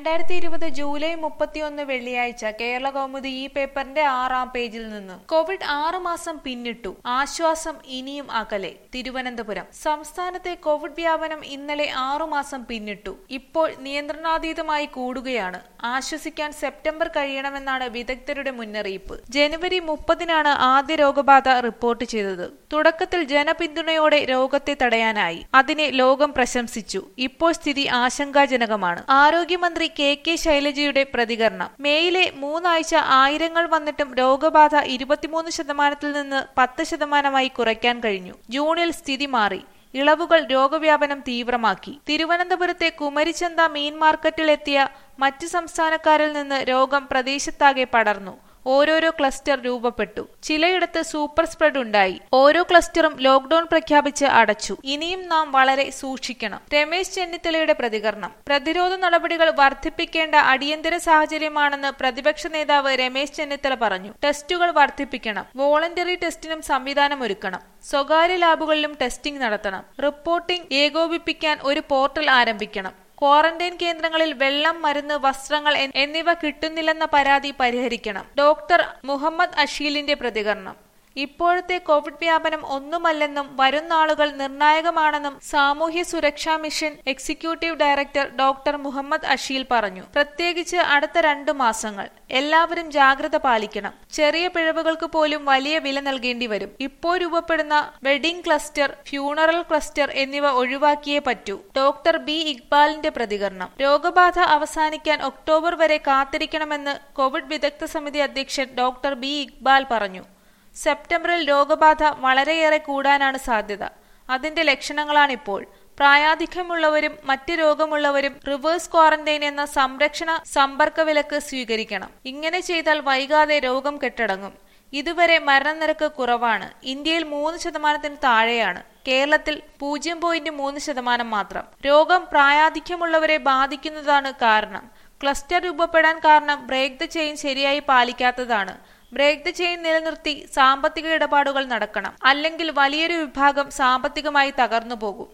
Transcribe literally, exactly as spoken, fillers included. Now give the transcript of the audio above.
രണ്ടായിരത്തി ഇരുപത് ജൂലൈ മുപ്പത്തിയൊന്ന് വെള്ളിയാഴ്ച കേരള കൗമുദി ഈ പേപ്പറിന്റെ ആറാം പേജിൽ നിന്ന് കോവിഡ് ആറ് മാസം പിന്നിട്ടു, ആശ്വാസം ഇനിയും അകലെ. തിരുവനന്തപുരം സംസ്ഥാനത്തെ കോവിഡ് വ്യാപനം ഇന്നലെ ആറു മാസം പിന്നിട്ടു. ഇപ്പോൾ നിയന്ത്രണാതീതമായി കൂടുകയാണ്. ആശ്വസിക്കാൻ സെപ്റ്റംബർ കഴിയണമെന്നാണ് വിദഗ്ധരുടെ മുന്നറിയിപ്പ്. ജനുവരി മുപ്പതിനാണ് ആദ്യ രോഗബാധ റിപ്പോർട്ട് ചെയ്തത്. തുടക്കത്തിൽ ജനപിന്തുണയോടെ രോഗത്തെ തടയാനായി. അതിനെ ലോകം പ്രശംസിച്ചു. ഇപ്പോൾ സ്ഥിതി ആശങ്കാജനകമാണ്. ആരോഗ്യമന്ത്രി കെ കെ ശൈലജയുടെ പ്രതികരണം. മേയിലെ മൂന്നാഴ്ച ആയിരങ്ങൾ വന്നിട്ടും രോഗബാധ ഇരുപത്തിമൂന്ന് ശതമാനത്തിൽ നിന്ന് പത്ത് ശതമാനമായി കുറയ്ക്കാൻ കഴിഞ്ഞു. ജൂണിൽ സ്ഥിതി മാറി. ഇളവുകൾ രോഗവ്യാപനം തീവ്രമാക്കി. തിരുവനന്തപുരത്തെ കുമരിച്ചന്ത മീൻ മാർക്കറ്റിലെത്തിയ മറ്റ് സംസ്ഥാനക്കാരിൽ നിന്ന് രോഗം പ്രദേശത്താകെ പടർന്നു. ഓരോരോ ക്ലസ്റ്റർ രൂപപ്പെട്ടു. ചിലയിടത്ത് സൂപ്പർ സ്പ്രെഡ് ഉണ്ടായി. ഓരോ ക്ലസ്റ്ററും ലോക്ഡൌൺ പ്രഖ്യാപിച്ച് അടച്ചു. ഇനിയും നാം വളരെ സൂക്ഷിക്കണം. രമേശ് ചെന്നിത്തലയുടെ പ്രതികരണം. പ്രതിരോധ നടപടികൾ വർദ്ധിപ്പിക്കേണ്ട അടിയന്തര സാഹചര്യമാണെന്ന് പ്രതിപക്ഷ നേതാവ് രമേശ് ചെന്നിത്തല പറഞ്ഞു. ടെസ്റ്റുകൾ വർദ്ധിപ്പിക്കണം. വോളണ്ടറി ടെസ്റ്റിനും സംവിധാനമൊരുക്കണം. സ്വകാര്യ ലാബുകളിലും ടെസ്റ്റിംഗ് നടത്തണം. റിപ്പോർട്ടിംഗ് ഏകോപിപ്പിക്കാൻ ഒരു പോർട്ടൽ ആരംഭിക്കണം. ക്വാറന്റൈൻ കേന്ദ്രങ്ങളിൽ വെള്ളം, മരുന്ന്, വസ്ത്രങ്ങൾ എന്നിവ കിട്ടുന്നില്ലെന്ന പരാതി പരിഹരിക്കണം. ഡോക്ടർ മുഹമ്മദ് അഷീലിന്റെ പ്രതികരണം. ഇപ്പോഴത്തെ കോവിഡ് വ്യാപനം ഒന്നുമല്ലെന്നും വരും നാളുകൾ നിർണായകമാണെന്നും സാമൂഹ്യ സുരക്ഷാ mission executive director doctor Muhammad Asheel പറഞ്ഞു. പ്രത്യേകിച്ച് അടുത്ത രണ്ടു മാസങ്ങൾ എല്ലാവരും ജാഗ്രത പാലിക്കണം. ചെറിയ പിഴവുകൾക്ക് പോലും വലിയ വില നൽകേണ്ടി വരും. ഇപ്പോൾ രൂപപ്പെടുന്ന വെഡിംഗ് ക്ലസ്റ്റർ, ഫ്യൂണറൽ ക്ലസ്റ്റർ എന്നിവ ഒഴിവാക്കിയേ പറ്റൂ. ഡോക്ടർ ബി ഇക്ബാലിന്റെ പ്രതികരണം. രോഗബാധ അവസാനിക്കാൻ ഒക്ടോബർ വരെ കാത്തിരിക്കണമെന്ന് കോവിഡ് വിദഗ്ധ സമിതി അധ്യക്ഷൻ ഡോക്ടർ ബി ഇക്ബാൽ പറഞ്ഞു. സെപ്റ്റംബറിൽ രോഗബാധ വളരെയേറെ കൂടാനാണ് സാധ്യത. അതിന്റെ ലക്ഷണങ്ങളാണിപ്പോൾ. പ്രായാധിക്യമുള്ളവരും മറ്റ് രോഗമുള്ളവരും റിവേഴ്സ് ക്വാറന്റൈൻ എന്ന സംരക്ഷണ സമ്പർക്ക വിലക്ക് സ്വീകരിക്കണം. ഇങ്ങനെ ചെയ്താൽ വൈകാതെ രോഗം കെട്ടടങ്ങും. ഇതുവരെ മരണനിരക്ക് കുറവാണ്. ഇന്ത്യയിൽ മൂന്ന് ശതമാനത്തിന് താഴെയാണ്. കേരളത്തിൽ പൂജ്യം പോയിന്റ് മൂന്ന് ശതമാനം മാത്രം. രോഗം പ്രായാധിക്യമുള്ളവരെ ബാധിക്കുന്നതാണ് കാരണം. ക്ലസ്റ്റർ രൂപപ്പെടാൻ കാരണം ബ്രേക്ക് ദ ചെയിൻ ശരിയായി പാലിക്കാത്തതാണ്. ബ്രേക്ക് ദ ചെയിൻ നിലനിർത്തി സാമ്പത്തിക ഇടപാടുകൾ നടക്കണം. അല്ലെങ്കിൽ വലിയൊരു വിഭാഗം സാമ്പത്തികമായി തകർന്നു പോകും.